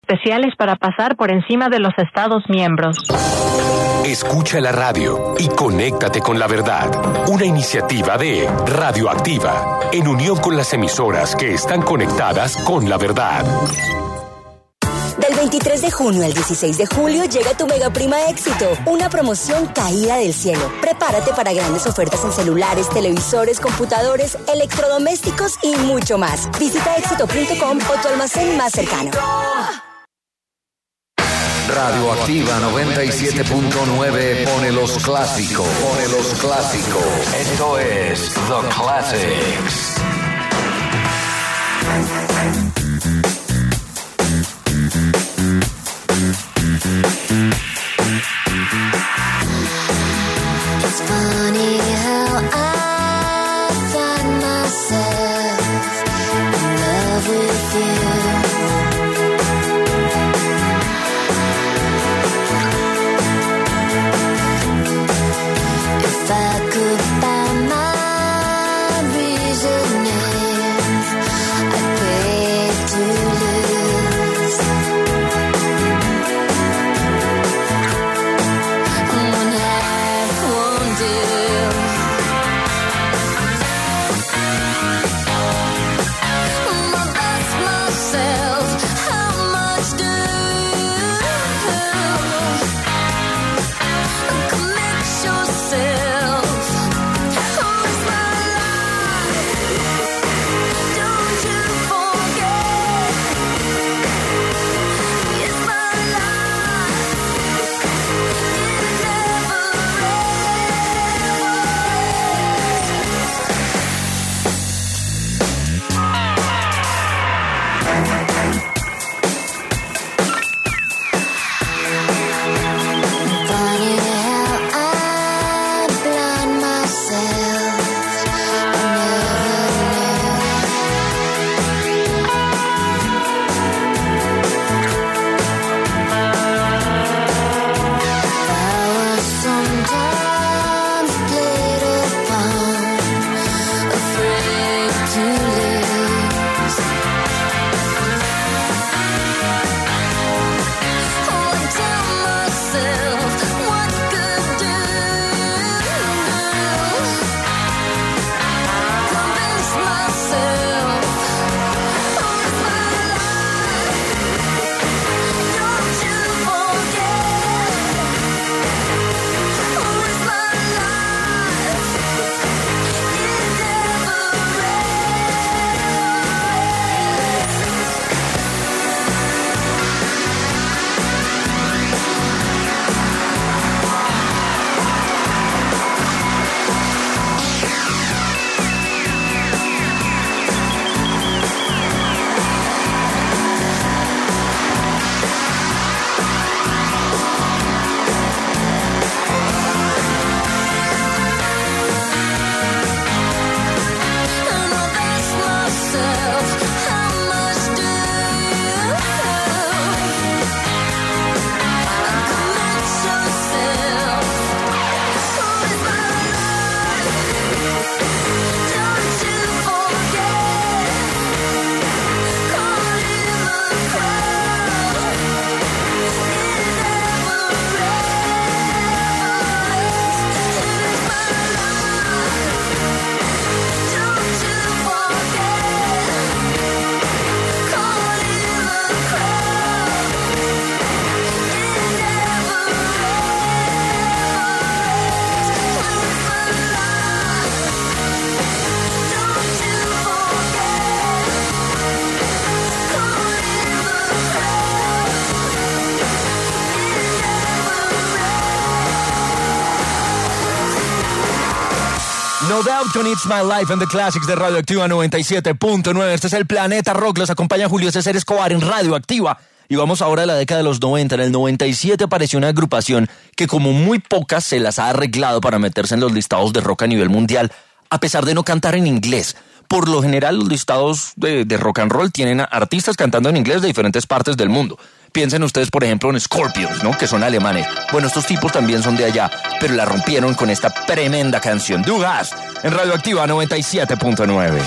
especiales para pasar por encima de los Estados miembros. Escucha la radio y conéctate con la verdad. Una iniciativa de Radioactiva, en unión con las emisoras que están conectadas con la verdad. Del 23 de junio al 16 de julio llega tu Mega Prima Éxito, una promoción caída del cielo. Prepárate para grandes ofertas en celulares, televisores, computadores, electrodomésticos y mucho más. Visita éxito.com o tu almacén más cercano. Radioactiva 97.9 pone los clásicos. Esto es The Classics. It's funny how I find myself in love with you. If I could find my reasoning, I'd pay to lose. One had, one did. I've asked myself, how much do commit yourself? Who's my life? Don't you forget, it's my life. It never Funny how I blind myself. I was sometimes played upon, afraid to lose. Oh, I tell myself what could do. Convince myself, oh, it's my life. Don't you forget, oh, it's my life. It never And I've asked myself, how much do commit yourself? Who is my life? Don't you forget, caught in the crowd. It never rests. Here's my life. Don't you forget, caught in the crowd. It never rests. Here's my life. Don't you forget, caught in the crowd. No Doubt con It's My Life en The Classics de Radioactiva 97.9. Este es el Planeta Rock. Los acompaña Julio César Escobar en Radioactiva. Y vamos ahora a la década de los 90. En el 97 apareció una agrupación que, como muy pocas, se las ha arreglado para meterse en los listados de rock a nivel mundial, a pesar de no cantar en inglés. Por lo general, los listados de rock and roll tienen a artistas cantando en inglés de diferentes partes del mundo. Piensen ustedes, por ejemplo, en Scorpions, ¿no? Que son alemanes. Bueno, estos tipos también son de allá, pero la rompieron con esta tremenda canción. Du hast en Radioactiva 97.9.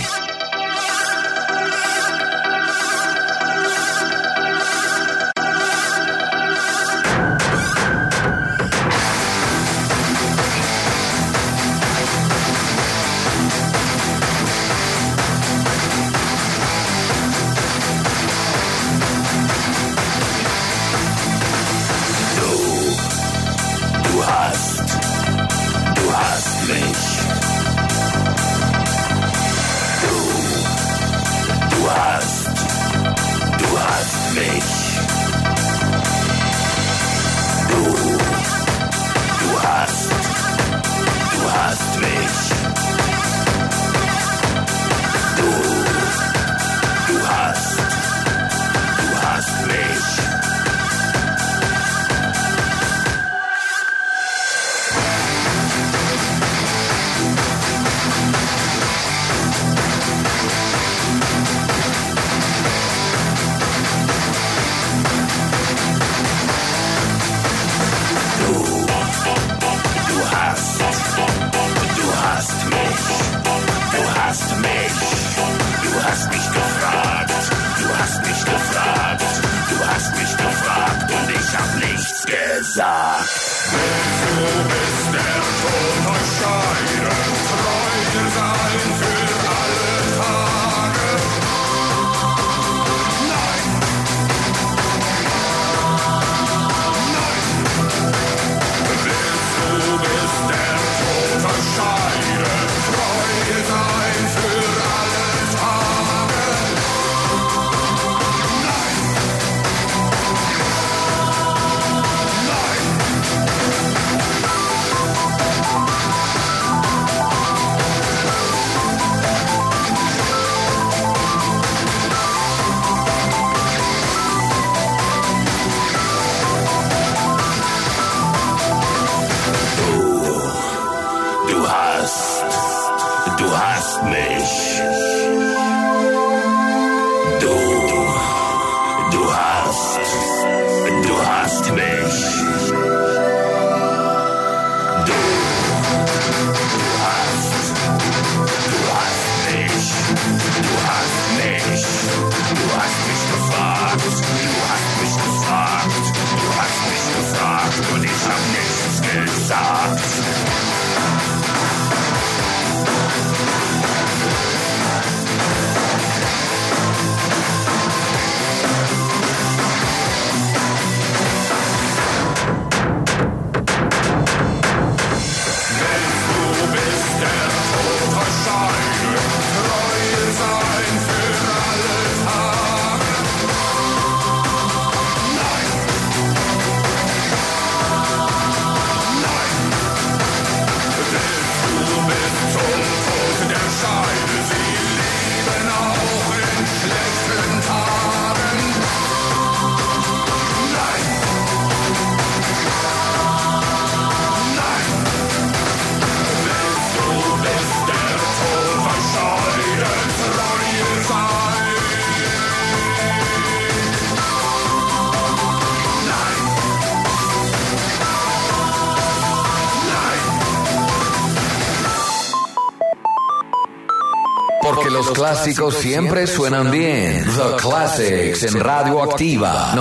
los clásicos siempre suenan bien. The Classics en Radio Activa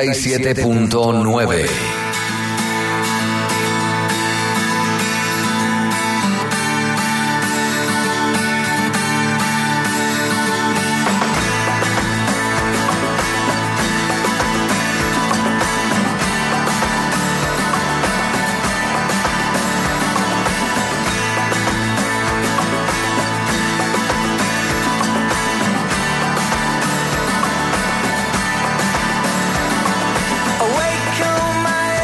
97.9. Awake, oh my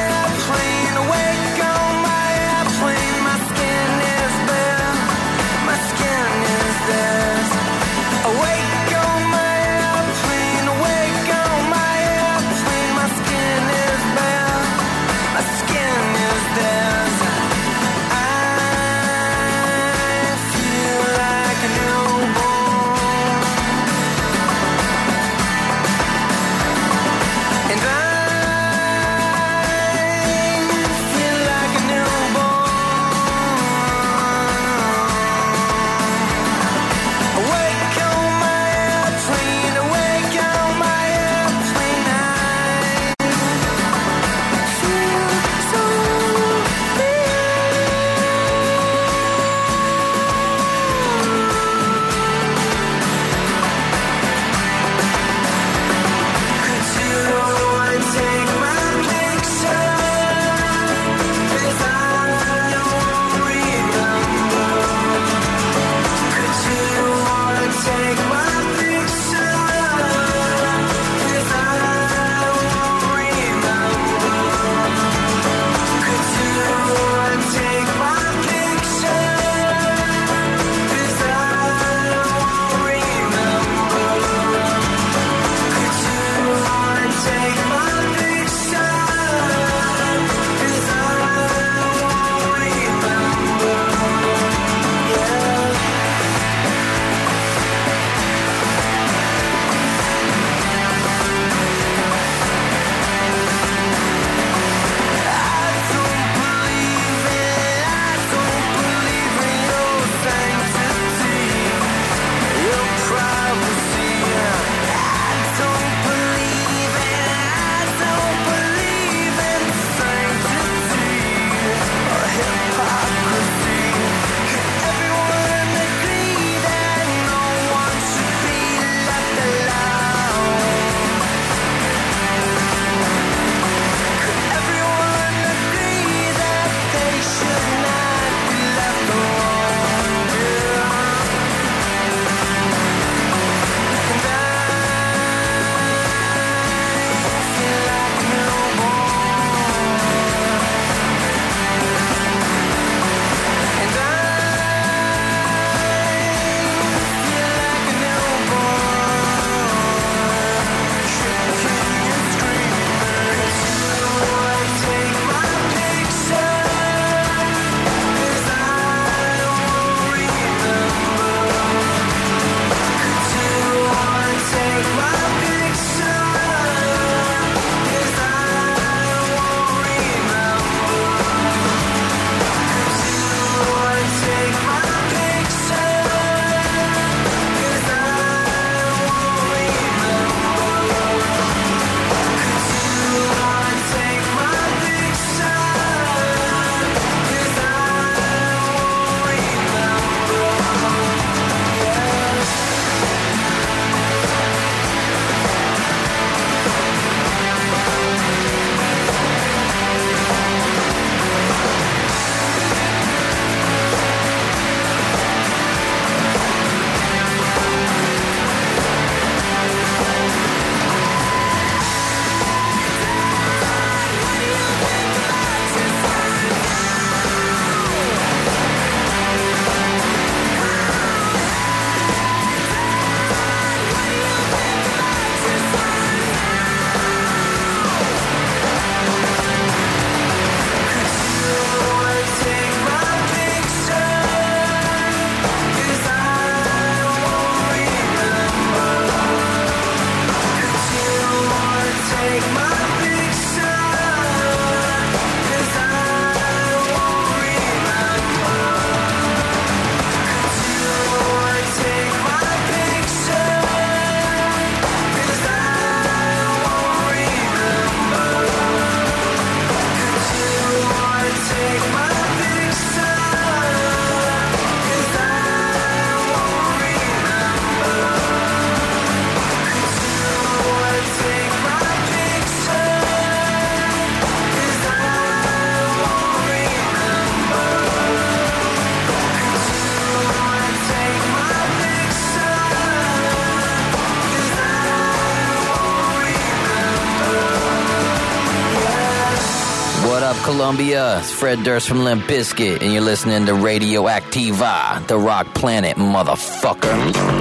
up, Colombia? It's Fred Durst from Limp Bizkit, and you're listening to Radioactiva, the rock planet, motherfucker.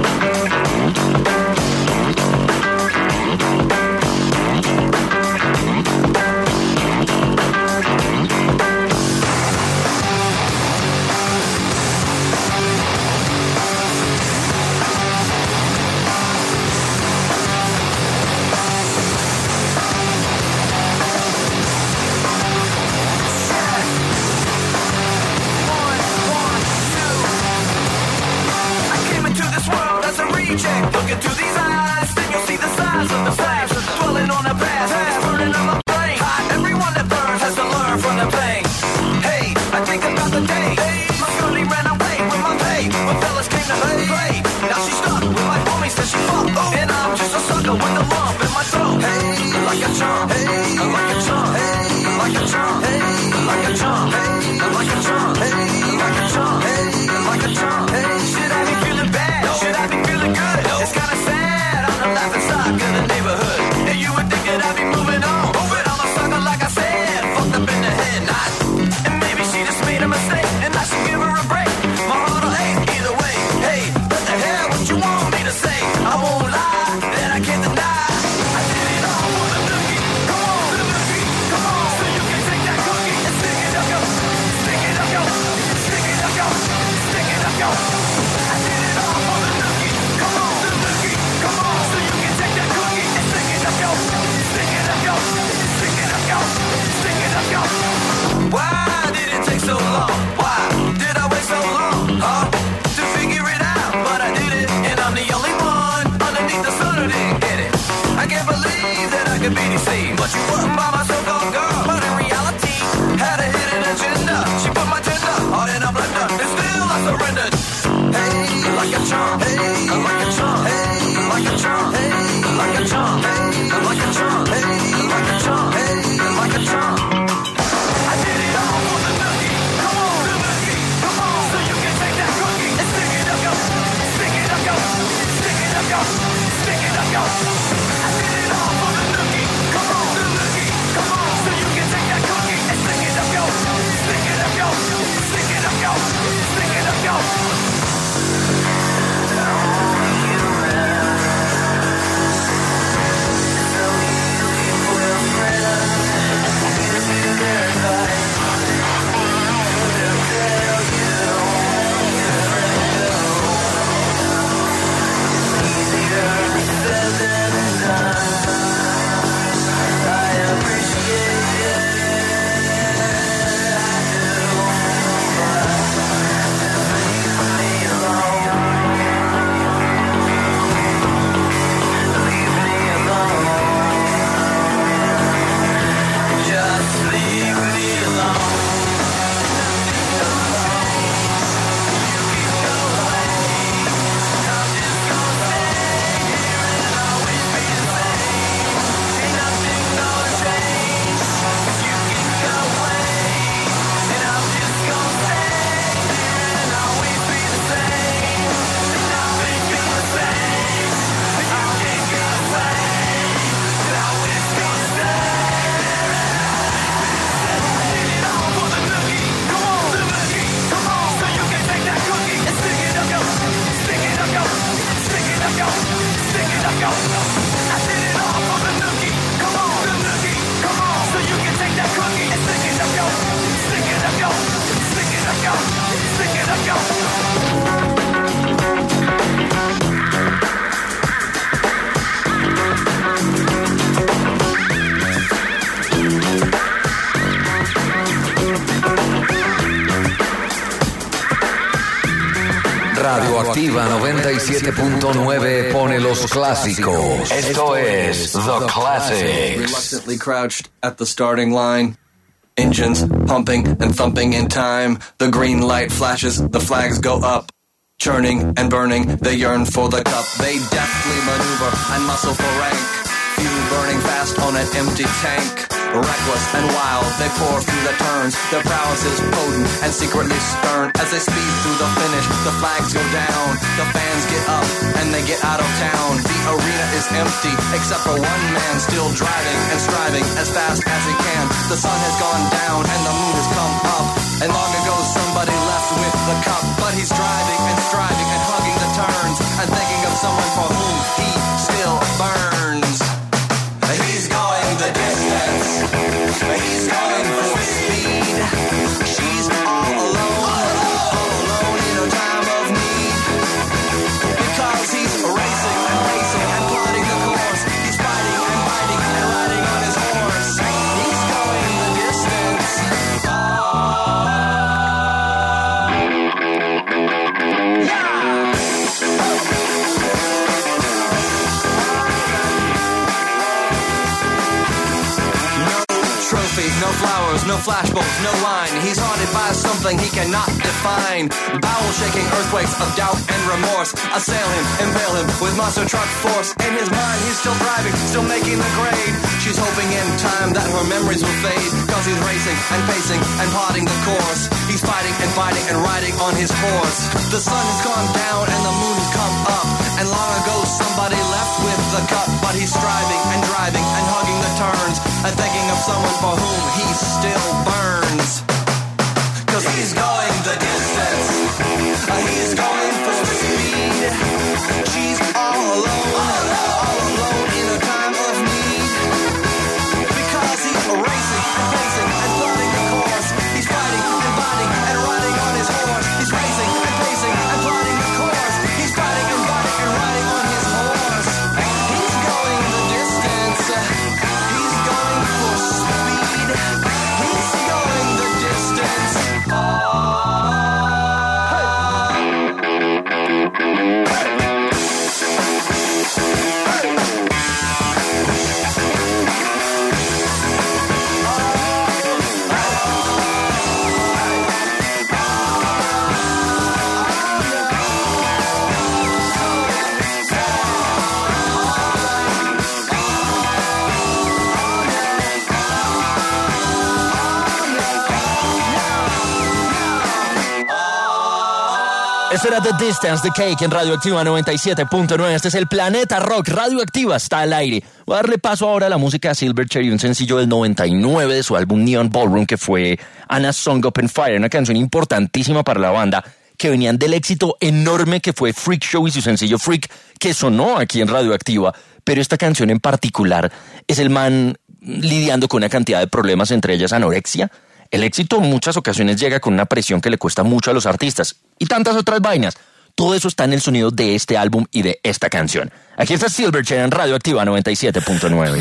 Look into these eyes, then you'll see the size of the flames. Dwelling on the past, it's burning on my brain. Everyone that burns has to learn from the pain. Hey, I think about the day my girlie ran away with my pay. When fellas came to play, now she's stuck with my homies that she fucked. And I'm just a sucker with a lump in my throat. Hey, like a chump, hey, like a chump, hey, like a chump, hey, like a chump, hey, like a chump, hey, like a chump, hey, like a chump, hey. Should I be feeling bad? Should I be feeling good? It's kinda sad, I'm the laughing stock of the neighborhood. And you would think that I'd be moving on, but I'm a sucker like I said, fucked up in the head, not. And maybe she just made a mistake, and I should give her a break. My heart'll ache either way. Hey, what the hell, what you want me to say? I won't lie, that I can't deny. I did it all for the nookie. Come on, the nookie, come on. So you can take that cookie and stick it up, yo. Stick it up, yo. Stick it up, yo. Stick it up, yo. I did it all for the nookie. Come on, the nookie, come on. So you can take that cookie and stick it up, yo. Stick it up, yo. Stick it up, yo. Stick it up, yo. Why did it take so long? Why did I wait so long? Huh? To figure it out, but I did it, and I'm the only one underneath the sun who didn't get it. I can't believe that I could be deceived, but you wasn't by my so-called girl. But in reality, had a hidden agenda. She put my tender heart in a blender, and still I surrendered. Hey, like a charm. Hey, like a charm. Hey, like a charm. Hey, like a charm. Hey, like a charm. Hey, like a charm. Hey, like a charm. I did it all for the nookie. Come on, the nookie. Come on, so you can take that cookie and stick it up, yo. Stick it up, yo. Stick it up, yo. Stick it up, yo. I did it all for the nookie. Come on, the nookie. Come on, so you can take that cookie and stick it up, yo. Stick it up, yo. Stick it up, yo. Stick it up, yo. Radioactiva 97.9 pone los clásicos. Esto es The Classics. Reluctantly crouched at the starting line. Engines pumping and thumping in time. The green light flashes, the flags go up. Churning and burning, they yearn for the cup. They deftly maneuver and muscle for rank. Fuel burning fast on an empty tank. Reckless and wild, they pour through the turns. Their prowess is potent and secretly stern. As they speed through the finish, the flags go down. The fans get up and they get out of town. The arena is empty, except for one man still driving and striving as fast as he can The sun has gone down and the moon has come up. And long ago somebody left with the cup. But he's driving and striving and hugging the turns and thinking of someone for whom he still burns. He's going the distance. He's going full speed. She's all alone in a time of need. Because he's racing and pacing and plotting the course. He's fighting and biting and riding on his horse. He's going the distance. No flowers, no flashbulbs, no wine. He's haunted by something he cannot define. Bowel-shaking earthquakes of doubt and remorse assail him, impale him with monster truck force. In his mind, he's still driving, still making the grade. She's hoping in time that her memories will fade. Cause he's racing and pacing and plotting the course. He's fighting and fighting and riding on his horse. The sun has gone down and the moon has come up. And long ago somebody left with the cup. But he's striving and driving and hugging the turns and thinking of someone for whom he still burns. Cause he's going the distance. He's going full speed. She's all alone in a time of need. Because he's racing and pacing and plotting the course. He's fighting and fighting and riding on his horse. He's racing and pacing and plotting the course. He's fighting and fighting and riding on his horse. He's going the distance. He's going full speed. He's going the distance. Este era The Distance, The Cake en Radioactiva 97.9. Este es el Planeta Rock. Radioactiva está al aire. Voy a darle paso ahora a la música de Silverchair y un sencillo del 99 de su álbum Neon Ballroom, que fue Anna's Song Open Fire, una canción importantísima para la banda, que venían del éxito enorme que fue Freak Show y su sencillo Freak, que sonó aquí en Radioactiva. Pero esta canción en particular es el man lidiando con una cantidad de problemas, entre ellas anorexia. El éxito en muchas ocasiones llega con una presión que le cuesta mucho a los artistas y tantas otras vainas. Todo eso está en el sonido de este álbum y de esta canción. Aquí está Silverchair en Radioactiva 97.9.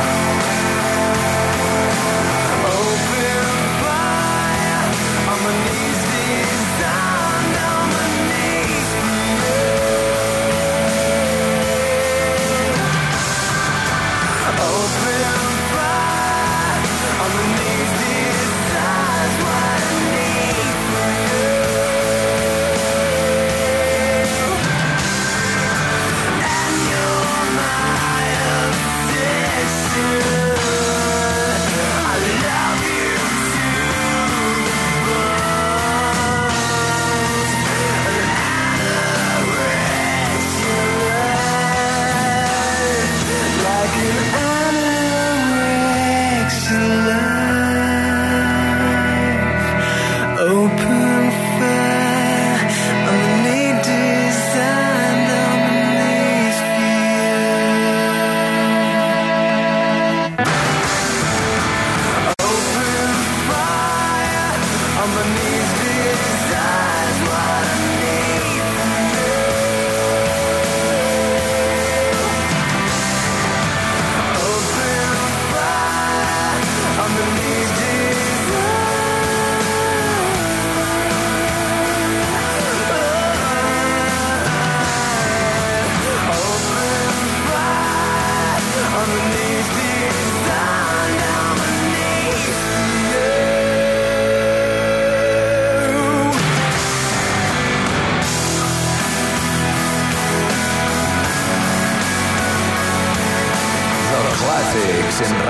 On my knees.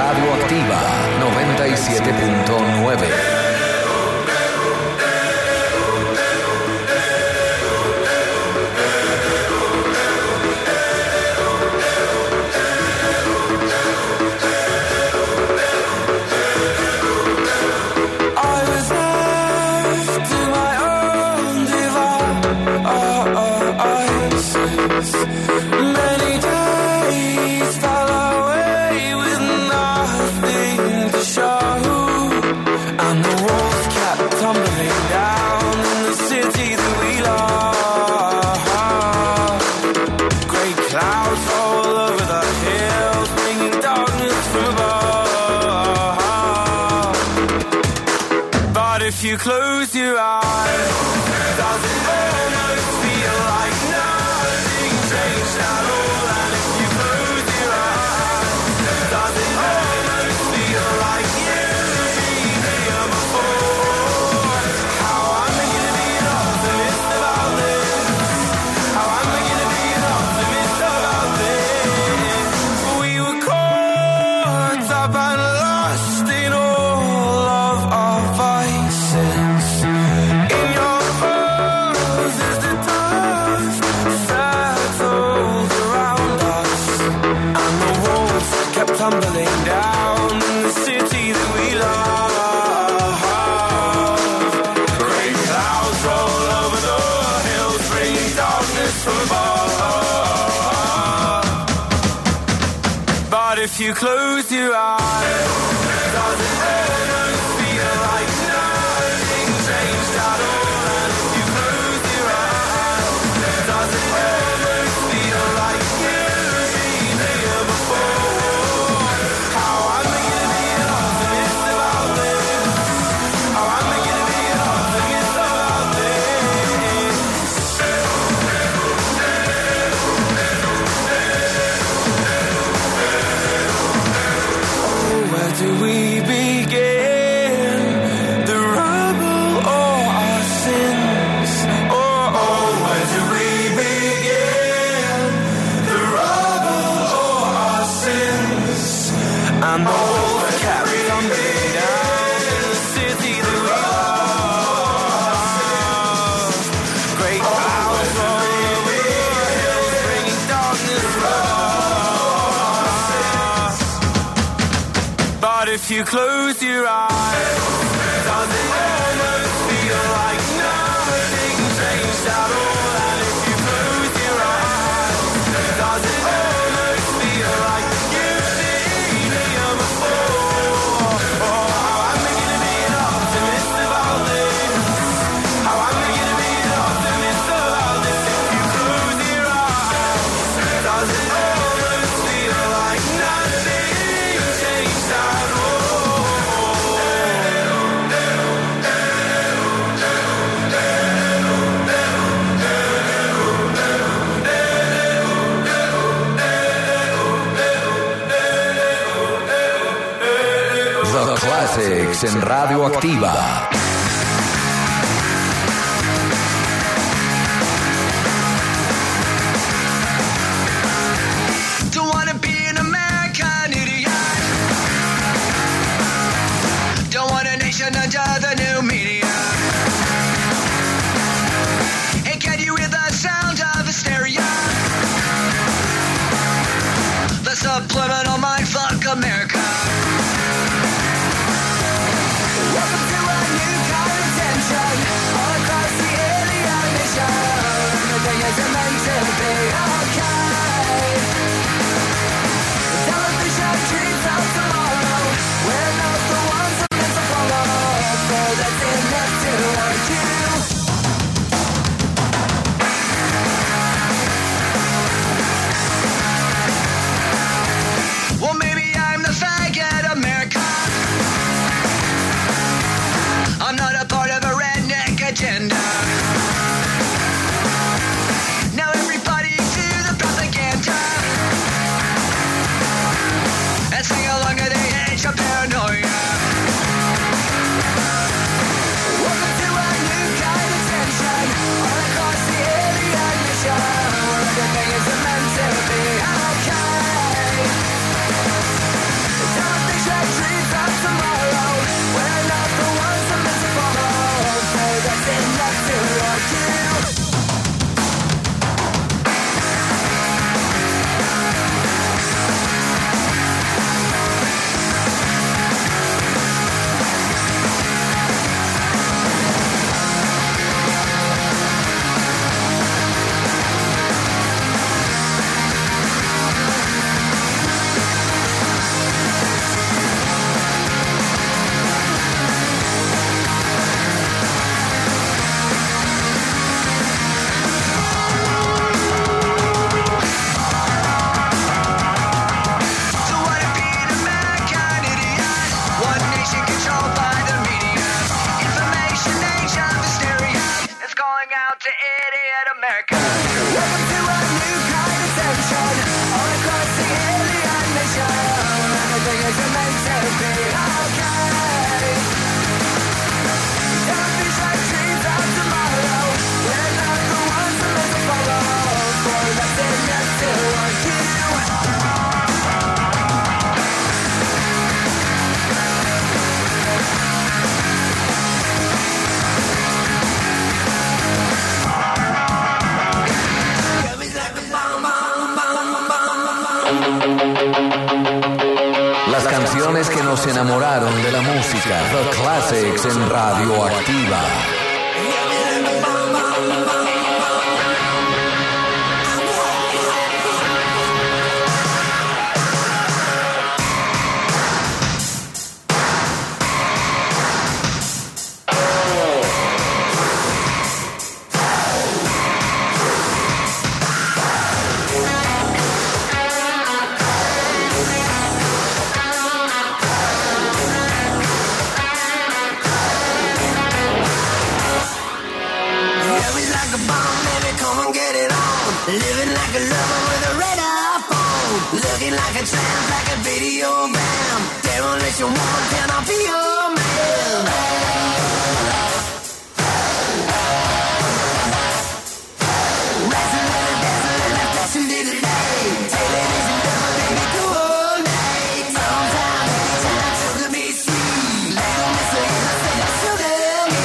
Radioactiva 97.9. Many days fell away with nothing to show, and the walls kept tumbling down in the city that we love. Great clouds all over the hills, bringing darkness from above. But if you close your eyes, does it almost feel like nothing changed at all? And if you close your eyes, does it almost feel like you've been here before? How am I gonna be an optimist about this? How am I gonna be an optimist about this? We were caught up and lost in all of our vices. In your pose is the dust settled around us, and the walls kept tumbling down in the city that we love. Great clouds roll over the hills, bringing darkness from above. But if you close your eyes, does it almost feel like nothing changed at all? And if you close your eyes, does it almost feel like you've been here before? How am I gonna be an optimist about this? How am I gonna be an optimist about this? Oh, where do we begin? The rubble or our sins? Oh, where do we begin? The rubble or our sins? And the walls kept tumbling down in the city that we love. Great clouds roll over the hills, bringing darkness from above. But if you close your eyes, does it almost feel like nothing changed at all? And if you close your eyes, does it almost feel like you've been here before? Oh, how am I gonna be an optimist about this? How am I gonna be an optimist about this? If you close your eyes, does it almost feel like nothing changed at all? The Classics en Radioactiva. Don't wanna be an American idiot. Don't want a nation under the new media. Hey, can you hear the sound of hysteria? The subliminal mindfuck America. Welcome to a new America. Welcome to a new kind of tension all across the alien nation. Everything is meant to be okay. Don't be like dreams of tomorrow. We're not the ones who live to follow. For nothing else to want you. Las canciones que nos enamoraron de la música, The Classics en Radioactiva. Living like a lover with a red iPhone. Looking like a tramp, like a video bam. Demolition woman, can I be your man? Wrestling and dancing and flashing little day. Television never made me coordinate. Sometime, anytime, sugar me sweet. Little Miss Lisa said, sugar me,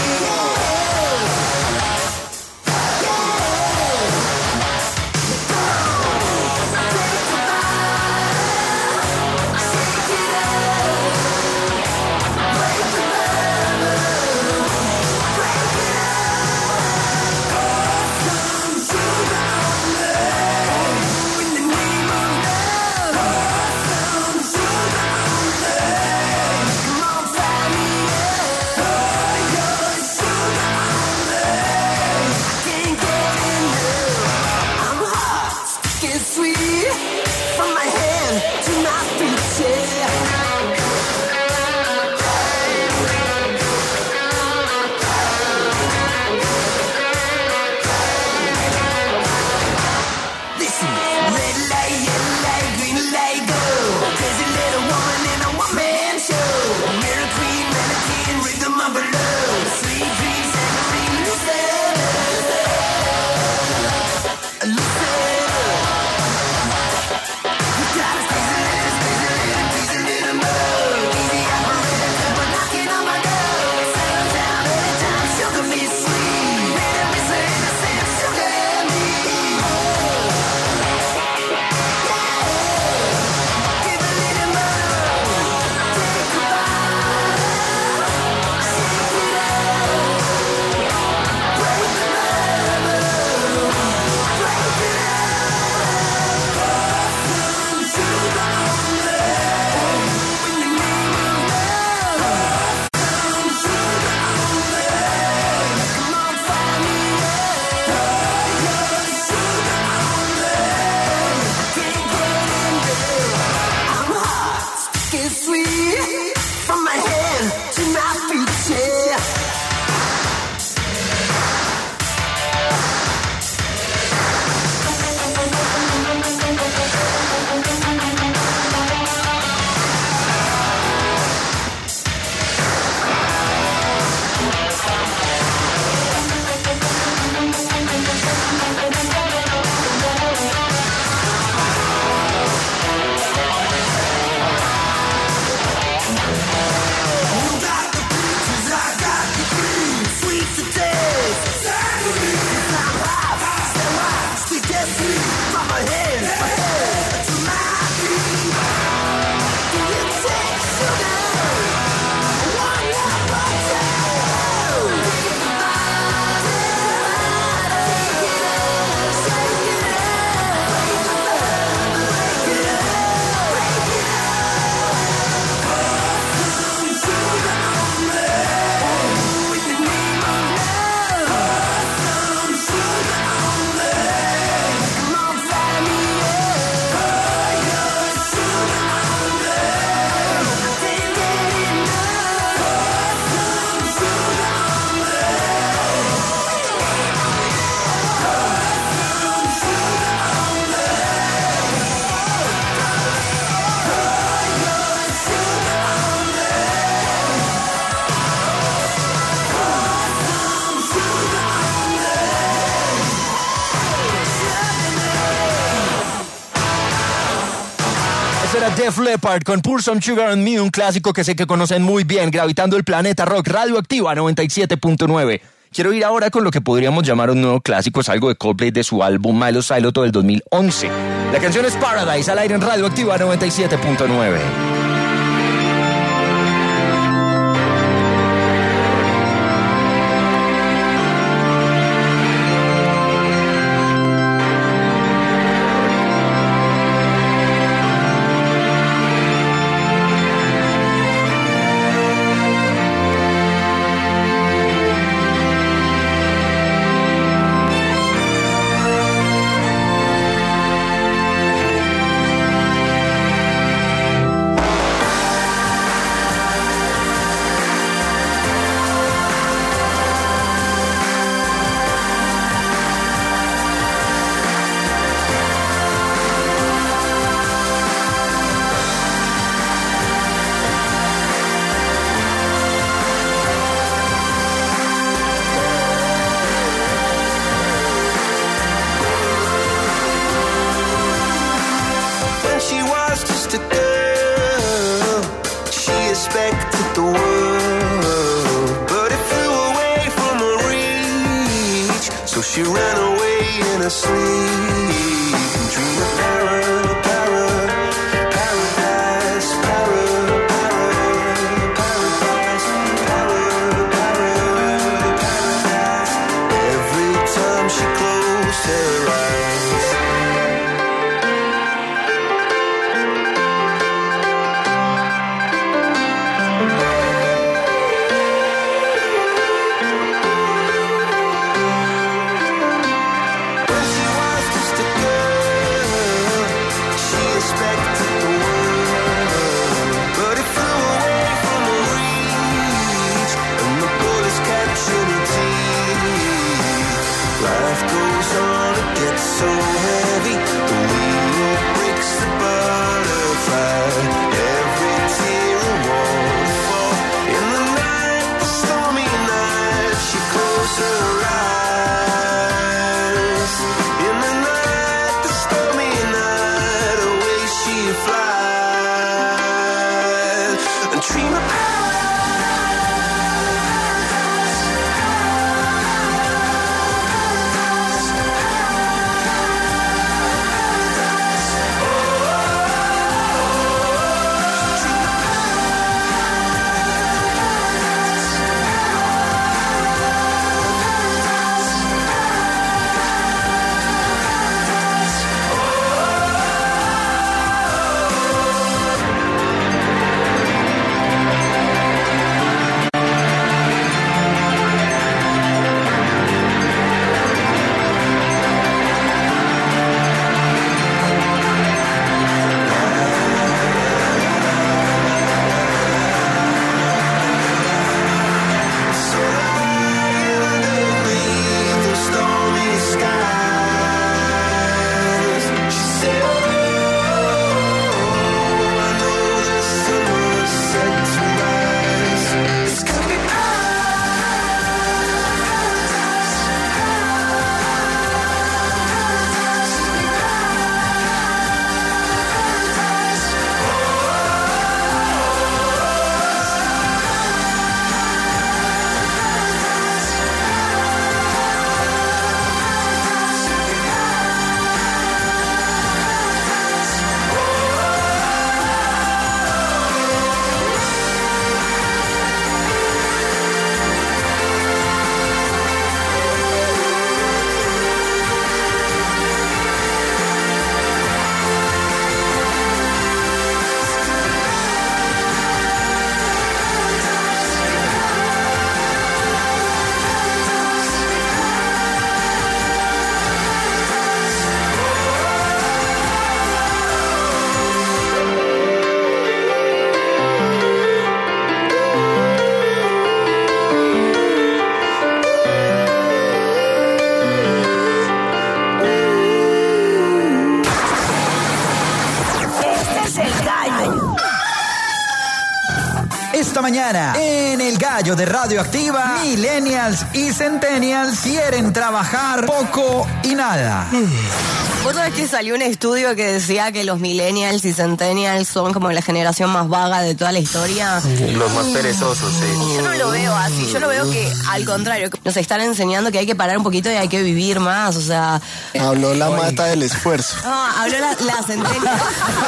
Def Leppard con Pour Some Sugar on Me, un clásico que sé que conocen muy bien, gravitando el planeta rock, Radioactiva 97.9. Quiero ir ahora con lo que podríamos llamar un nuevo clásico, es algo de Coldplay de su álbum Milo Siloto del 2011. La canción es Paradise, al aire en Radioactiva 97.9. mañana, en El Gallo de Radioactiva, Millennials y Centennials quieren trabajar poco y nada. ¿Vos sabés que salió un estudio que decía que los millennials y centennials son como la generación más vaga de toda la historia? Los más perezosos, sí. Y yo no lo veo así, yo lo veo que al contrario, nos están enseñando que hay que parar un poquito y hay que vivir más, o sea... Habló la mata del esfuerzo. No, habló la centennial.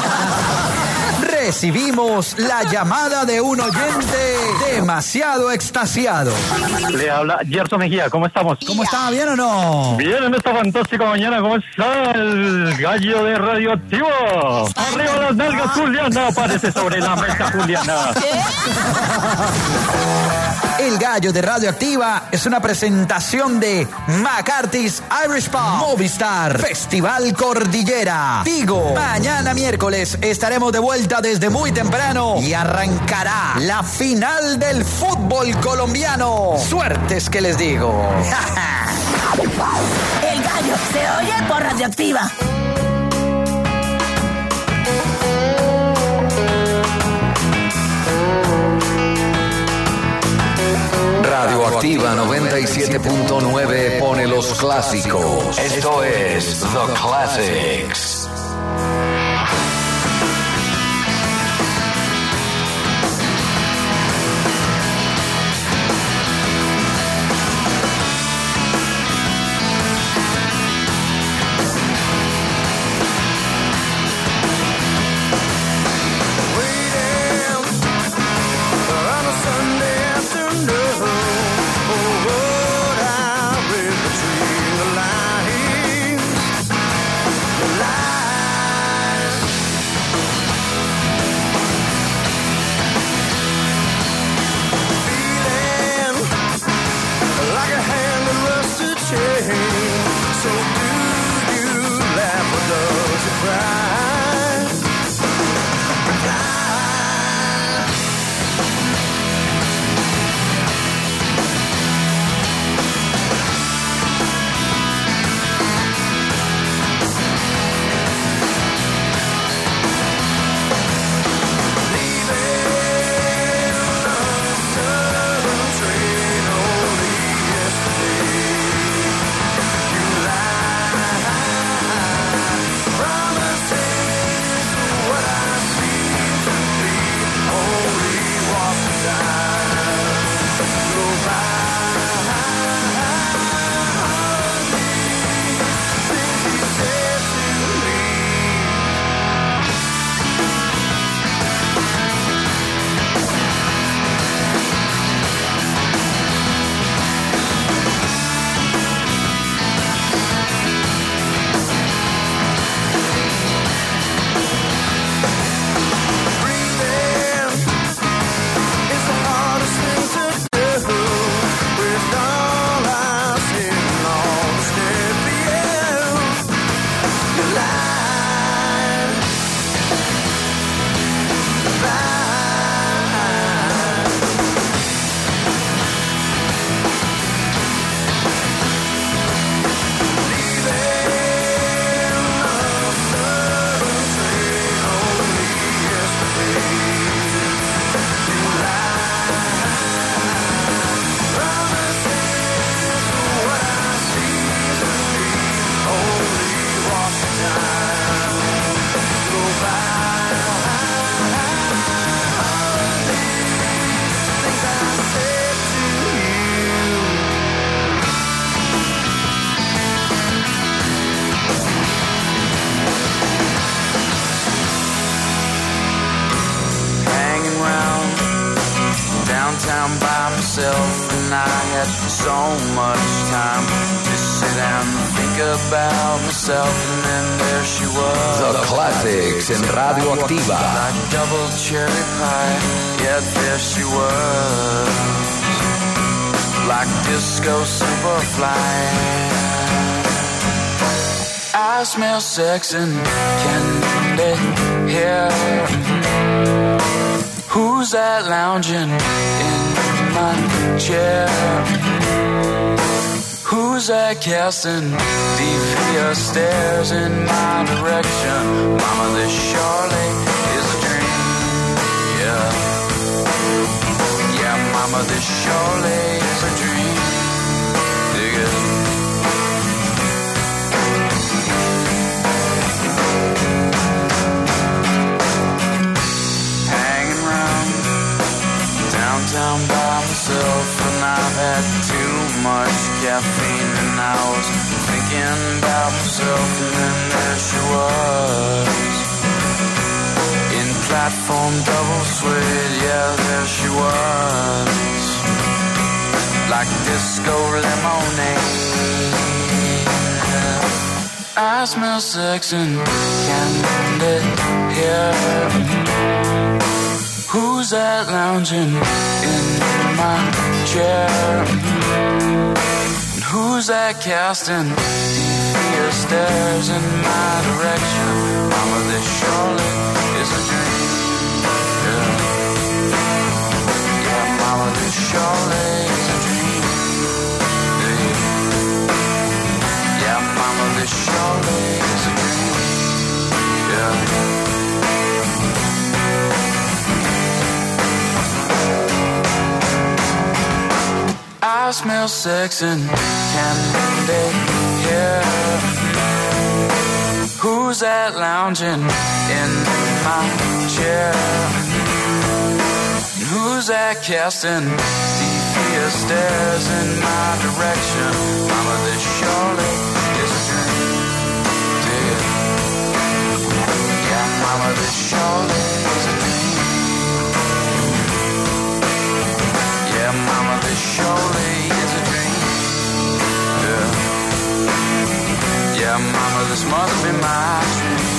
Recibimos la llamada de un oyente demasiado extasiado. Le habla Gerson Mejía, ¿cómo estamos? ¿Cómo está? ¿Bien o no? Bien, en esta fantástica mañana, ¿cómo está el gallo de Radioactivo? Arriba las nalgas, Juliana, aparece sobre la mesa, Juliana. El Gallo de Radioactiva es una presentación de McCarthy's Irish Pub, Movistar, Festival Cordillera, Tigo. Mañana miércoles estaremos de vuelta desde muy temprano y arrancará la final del fútbol colombiano. Suertes que les digo. El Gallo se oye por Radioactiva. Radioactiva 97.9 pone los clásicos. Esto es The Classics. And I had so much time to sit and think about myself, and then there she was. The Classics en Radioactiva. Like double cherry pie, yet there she was. Like disco superfly. I smell sex and candy here. Who's that lounging in my chair? Who's that casting devious stares in my direction? Mama, this surely is a dream, yeah. Mama, this surely is a dream. Dig it. Hanging around downtown by myself, and I've had too much caffeine, and I was thinking about myself, and then there she was in platform double suede. Yeah, there she was, like disco lemonade. I smell sex and candy here. Who's that lounging in my chair? And who's that casting devious stares in my direction? Mama, this surely is a dream. Yeah, yeah, mama, this surely is a dream. Yeah, mama, this surely is a dream. Yeah. I smell sex and candy here. Who's that lounging in my chair? And who's that casting devious stares in my direction? Mama, this surely is a dream. Dear. Yeah, mama, this surely is a dream. Yeah, mama, this surely is a dream. Yeah, yeah, mama, this must be my dream.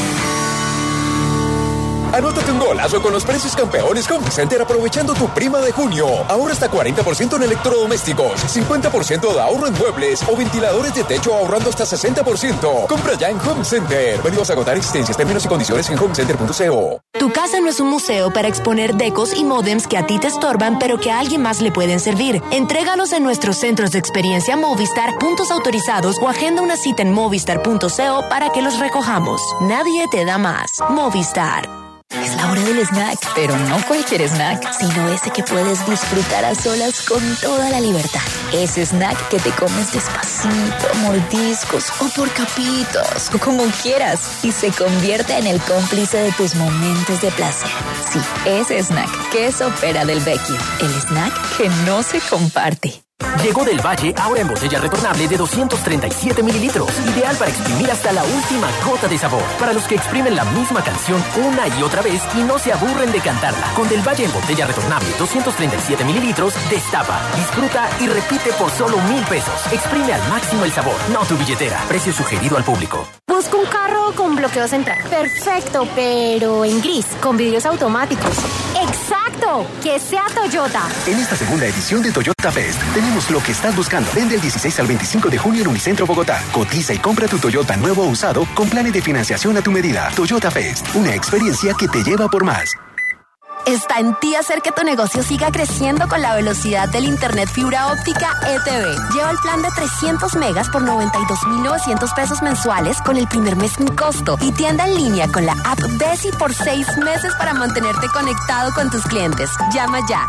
Anótate un golazo con los precios campeones Home Center aprovechando tu prima de junio. Ahora hasta 40% en electrodomésticos, 50% de ahorro en muebles o ventiladores de techo ahorrando hasta 60%. Compra ya en Home Center. Venimos a agotar existencias, términos y condiciones en homecenter.co. Tu casa no es un museo para exponer decos y módems que a ti te estorban pero que a alguien más le pueden servir. Entrégalos en nuestros centros de experiencia Movistar, puntos autorizados o agenda una cita en movistar.co para que los recojamos. Nadie te da más. Movistar. Es la hora del snack, pero no cualquier snack, sino ese que puedes disfrutar a solas con toda la libertad. Ese snack que te comes despacito, mordiscos o por capitos, o como quieras, y se convierte en el cómplice de tus momentos de placer. Sí, ese snack, Queso Pera del Vecchio, el snack que no se comparte. Llegó del Valle, ahora en botella retornable de 237 mililitros. Ideal para exprimir hasta la última gota de sabor. Para los que exprimen la misma canción una y otra vez y no se aburren de cantarla. Con del Valle en botella retornable 237 mililitros, destapa, disfruta y repite por solo 1,000 pesos. Exprime al máximo el sabor, no tu billetera. Precio sugerido al público. Busco un carro con bloqueo central. Perfecto, pero en gris, con vidrios automáticos. ¡Exacto! ¡Que sea Toyota! En esta segunda edición de Toyota Fest, tenemos lo que estás buscando. Vende el 16 al 25 de junio en Unicentro Bogotá. Cotiza y compra tu Toyota nuevo o usado con planes de financiación a tu medida. Toyota Fest, una experiencia que te lleva por más. Está en ti hacer que tu negocio siga creciendo con la velocidad del internet fibra óptica ETV. Lleva el plan de 300 megas por 92,900 pesos mensuales con el primer mes sin costo y tienda en línea con la app Desi por 6 meses para mantenerte conectado con tus clientes. Llama ya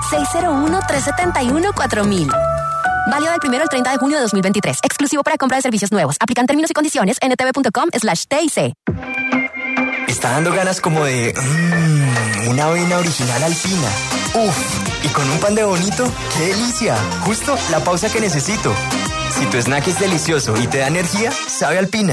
601-371-4000. Válido del 1 al 30 de junio de 2023. Exclusivo para compra de servicios nuevos. Aplican términos y condiciones en ntv.com/TIC. Está dando ganas como de una avena original alpina. Uf, y con un pan de bonito, ¡qué delicia! Justo la pausa que necesito. Si tu snack es delicioso y te da energía, sabe alpina.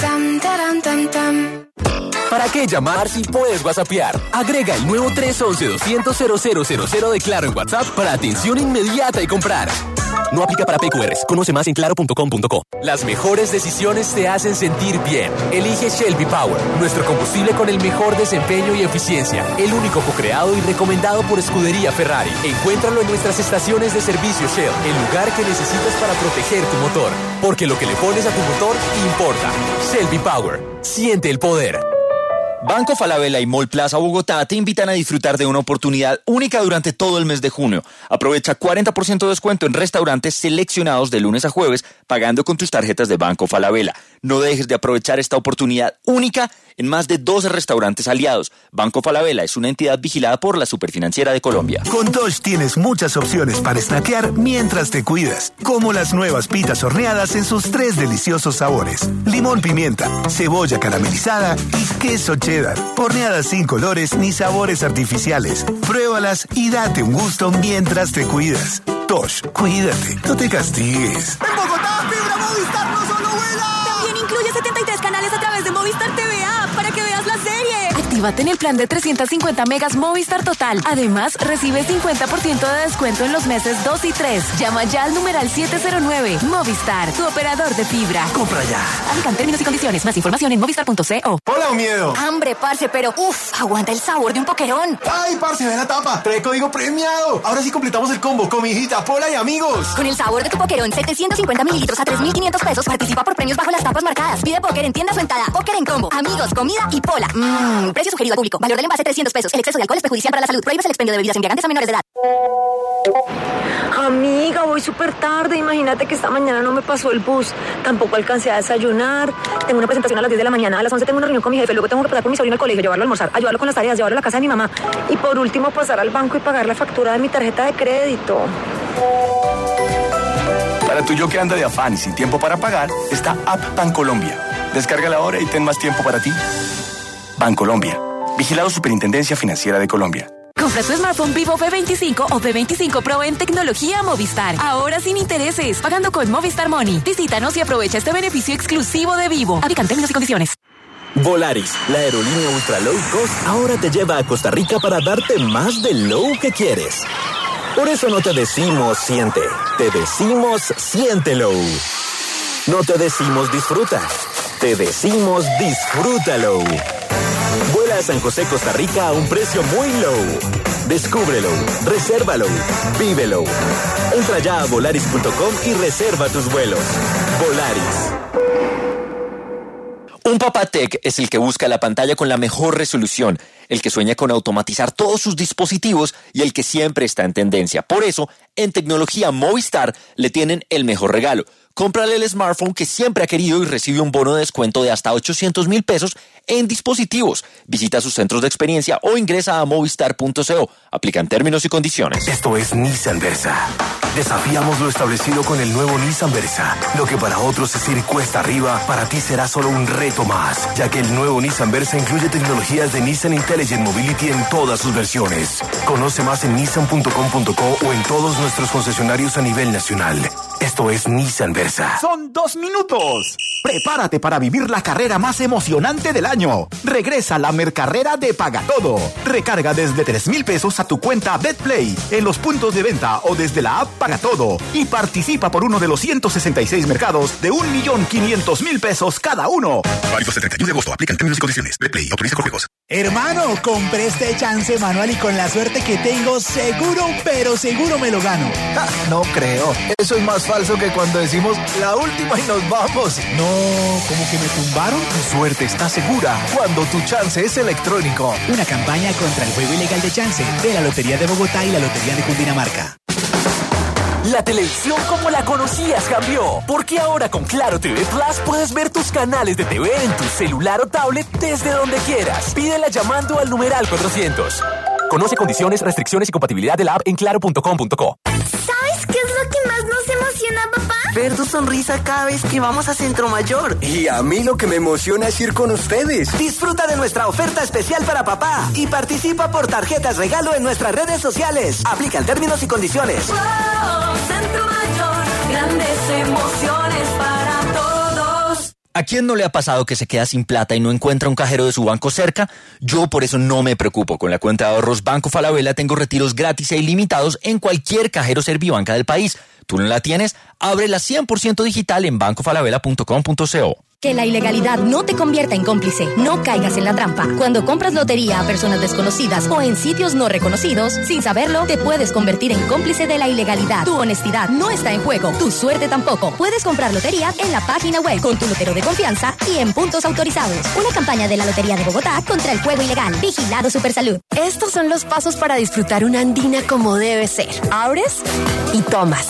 ¿Para qué llamar si puedes whatsappear? Agrega el nuevo 311-200-0000 de Claro en WhatsApp para atención inmediata y comprar. No aplica para PQRs. Conoce más en claro.com.co. Las mejores decisiones te hacen sentir bien. Elige Shelby Power, nuestro combustible con el mejor desempeño y eficiencia. El único co-creado y recomendado por Escudería Ferrari. Encuéntralo en nuestras estaciones de servicio Shell, el lugar que necesitas para proteger tu motor. Porque lo que le pones a tu motor importa. Shelby Power. Siente el poder. Banco Falabella y Mall Plaza Bogotá te invitan a disfrutar de una oportunidad única durante todo el mes de junio. Aprovecha 40% de descuento en restaurantes seleccionados de lunes a jueves pagando con tus tarjetas de Banco Falabella. No dejes de aprovechar esta oportunidad única en más de 12 restaurantes aliados. Banco Falabella es una entidad vigilada por la Superfinanciera de Colombia. Con Tosh tienes muchas opciones para snackear mientras te cuidas, como las nuevas pitas horneadas en sus 3 deliciosos sabores: limón pimienta, cebolla caramelizada y queso cheddar. Horneadas sin colores ni sabores artificiales. Pruébalas y date un gusto mientras te cuidas. Tosh, cuídate, no te castigues. En Bogotá, fibra Movistar no solo vuela. También incluye 73 canales a través de Movistar TVA para que veas la serie. Actívate en el plan de 350 megas Movistar Total. Además, recibe 50% de descuento en los meses 2 y 3. Llama ya al numeral 709. Movistar, tu operador de fibra. Compra ya. Aplican términos y condiciones. Más información en movistar.co. Hola, un miedo. Hambre, parce, pero aguanta el sabor de un pokerón. Ay, parce, ve la tapa. Trae código premiado. Ahora sí completamos el combo con mi hijita, Pola y amigos. Con el sabor de tu pokerón, 750 mililitros a 3.500 pesos. Participa por premios bajo las tapas marcadas. Pide póker en tiendas o en Tada. Póker en combo. Amigos, comida y Pola. Precio sugerido al público. Valor del envase 300 pesos. El exceso de alcohol es perjudicial para la salud. Prohíbes el expendio de bebidas embriagantes a menores de edad. Amiga, voy súper tarde. Imagínate que esta mañana no me pasó el bus. Tampoco alcancé a desayunar. Tengo una presentación a las 10 de la mañana. A las 11 tengo una reunión con mi jefe. Luego tengo que pasar con mi sobrino al colegio, llevarlo a almorzar, ayudarlo con las tareas, llevarlo a la casa de mi mamá. Y por último, pasar al banco y pagar la factura de mi tarjeta de crédito. Para tu yo que anda de afán y sin tiempo para pagar, está App Bancolombia. Descárgala ahora y ten más tiempo para ti. Bancolombia. Vigilado Superintendencia Financiera de Colombia. Compra tu smartphone Vivo V25 o V25 Pro en tecnología Movistar. Ahora sin intereses, pagando con Movistar Money. Visítanos y aprovecha este beneficio exclusivo de Vivo. Aplican términos y condiciones. Volaris, la aerolínea ultra low cost, ahora te lleva a Costa Rica para darte más del low que quieres. Por eso no te decimos siente, te decimos siéntelo. No te decimos disfruta, te decimos disfrútalo. Vuela a San José, Costa Rica a un precio muy low. Descúbrelo, resérvalo, vívelo. Entra ya a volaris.com y reserva tus vuelos. Volaris. Un papá tech es el que busca la pantalla con la mejor resolución, el que sueña con automatizar todos sus dispositivos y el que siempre está en tendencia. Por eso, en Tecnología Movistar le tienen el mejor regalo. Cómprale el smartphone que siempre ha querido y recibe un bono de descuento de hasta 800,000 pesos en dispositivos. Visita sus centros de experiencia o ingresa a movistar.co. Aplican términos y condiciones. Esto es Nissan Versa. Desafiamos lo establecido con el nuevo Nissan Versa. Lo que para otros es ir cuesta arriba, para ti será solo un reto más, ya que el nuevo Nissan Versa incluye tecnologías de Nissan Intelligent Mobility en todas sus versiones. Conoce más en nissan.com.co o en todos nuestros concesionarios a nivel nacional. Esto es Nissan Versa. Son 2 minutos. Prepárate para vivir la carrera más emocionante del año. Regresa la Mercarrera de Pagatodo. Recarga desde 3,000 pesos a tu cuenta BetPlay en los puntos de venta o desde la app Pagatodo y participa por uno de los 166 mercados de 1.500.000 pesos cada uno. Válido hasta el 31 de agosto. Aplican términos y condiciones. BetPlay. Autoriza con riesgos. Hermano, compré este chance manual y con la suerte que tengo, seguro, pero seguro me lo gano. No creo. Eso es más falso que cuando decimos la última y nos vamos. No, ¿como que me tumbaron? Tu suerte está segura cuando tu chance es electrónico. Una campaña contra el juego ilegal de chance de la Lotería de Bogotá y la Lotería de Cundinamarca. La televisión como la conocías cambió, porque ahora con Claro TV Plus puedes ver tus canales de TV en tu celular o tablet desde donde quieras. Pídela llamando al numeral 400. Conoce condiciones, restricciones y compatibilidad de la app en claro.com.co. ¿Sabes qué es lo que más nos emociona, papá? Ver tu sonrisa cada vez que vamos a Centro Mayor. Y a mí lo que me emociona es ir con ustedes. Disfruta de nuestra oferta especial para papá y participa por tarjetas regalo en nuestras redes sociales. Aplican términos y condiciones. Wow, Centro Mayor, grandes emociones para todos. ¿A quién no le ha pasado que se queda sin plata y no encuentra un cajero de su banco cerca? Yo por eso no me preocupo. Con la cuenta de ahorros Banco Falabella tengo retiros gratis e ilimitados en cualquier cajero Servibanca del país. ¿Tú no la tienes? Ábrela 100% digital en bancofalabella.com.co. Que la ilegalidad no te convierta en cómplice. No caigas en la trampa. Cuando compras lotería a personas desconocidas o en sitios no reconocidos, sin saberlo, te puedes convertir en cómplice de la ilegalidad. Tu honestidad no está en juego. Tu suerte tampoco. Puedes comprar lotería en la página web con tu lotero de confianza y en puntos autorizados. Una campaña de la Lotería de Bogotá contra el juego ilegal. Vigilado Supersalud. Estos son los pasos para disfrutar una andina como debe ser. Abres y tomas.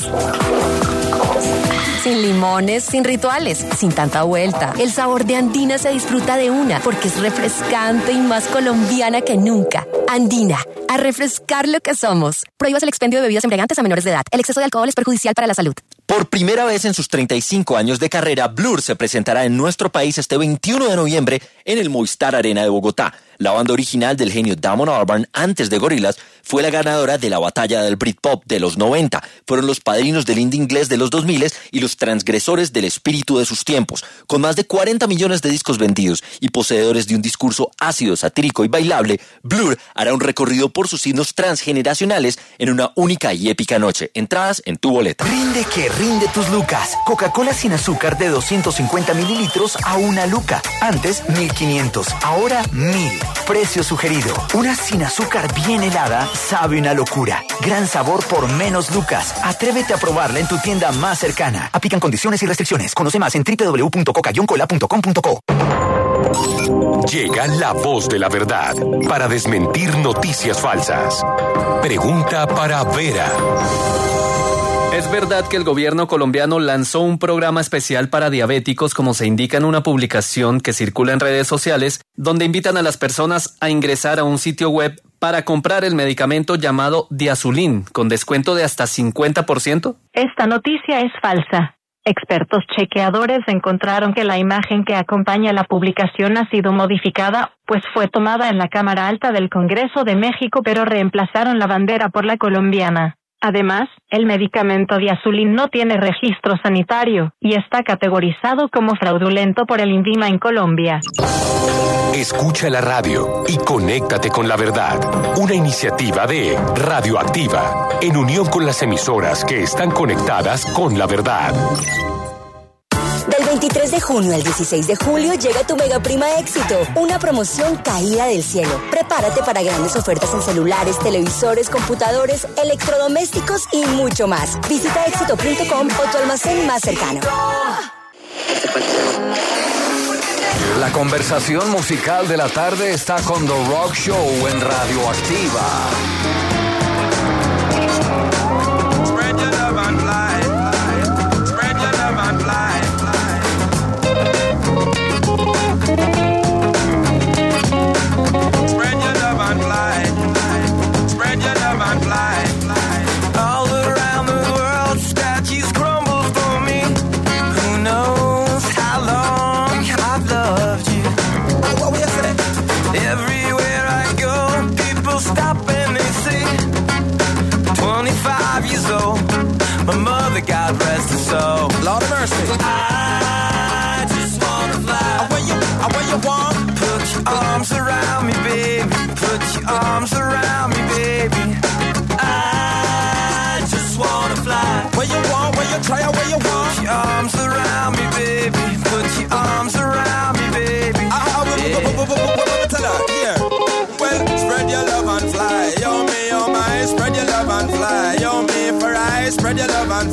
Sin limones, sin rituales, sin tanta vuelta. El sabor de Andina se disfruta de una porque es refrescante y más colombiana que nunca. Andina, a refrescar lo que somos. Prohíbas el expendio de bebidas embriagantes a menores de edad. El exceso de alcohol es perjudicial para la salud. Por primera vez en sus 35 años de carrera, Blur se presentará en nuestro país este 21 de noviembre en el Movistar Arena de Bogotá. La banda original del genio Damon Albarn, antes de Gorillaz, fue la ganadora de la batalla del Britpop de los 90. Fueron los padrinos del indie inglés de los 2000 y los transgresores del espíritu de sus tiempos. Con más de 40 millones de discos vendidos y poseedores de un discurso ácido, satírico y bailable, Blur hará un recorrido por sus himnos transgeneracionales en una única y épica noche. Entradas en tu boleta. Rinde que rinde tus lucas. Coca-Cola sin azúcar de 250 mililitros a 1 luca. Antes 1.500, ahora 1.000. Precio sugerido. Una sin azúcar bien helada sabe una locura. Gran sabor por menos lucas. Atrévete a probarla en tu tienda más cercana. Aplican condiciones y restricciones. Conoce más en www.coca-cola.com.co. Llega la voz de la verdad para desmentir noticias falsas. Pregunta para Vera. ¿Es verdad que el gobierno colombiano lanzó un programa especial para diabéticos, como se indica en una publicación que circula en redes sociales, donde invitan a las personas a ingresar a un sitio web para comprar el medicamento llamado Diazulin, con descuento de hasta 50%? Esta noticia es falsa. Expertos chequeadores encontraron que la imagen que acompaña la publicación ha sido modificada, pues fue tomada en la Cámara Alta del Congreso de México, pero reemplazaron la bandera por la colombiana. Además, el medicamento Diazulin no tiene registro sanitario y está categorizado como fraudulento por el INVIMA en Colombia. Escucha la radio y conéctate con la verdad. Una iniciativa de Radioactiva, en unión con las emisoras que están conectadas con la verdad. Del 23 de junio al 16 de julio llega tu Mega Prima Éxito, una promoción caída del cielo. Prepárate para grandes ofertas en celulares, televisores, computadores, electrodomésticos y mucho más. Visita éxito.com o tu almacén más cercano. La conversación musical de la tarde está con The Rock Show en Radioactiva. Spread your love and fly. Spread your love and fly. Spread your love and fly. Spread your love and fly. All around the world, statues crumble for me. Who knows how long I've loved you? What we say? Everywhere I go, people stop and they say, 25 years old, my mother, God rest her soul. Lord of mercy. I just wanna fly. I wear you want. Put your arms around me, baby. Put your arms around me.